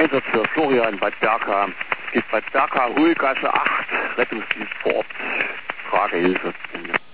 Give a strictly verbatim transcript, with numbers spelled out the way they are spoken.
Einsatz für Florian Bad Berka. Geht Bad Berka, Ruhegasse acht, Rettungsdienst vor Ort, Fragehilfe.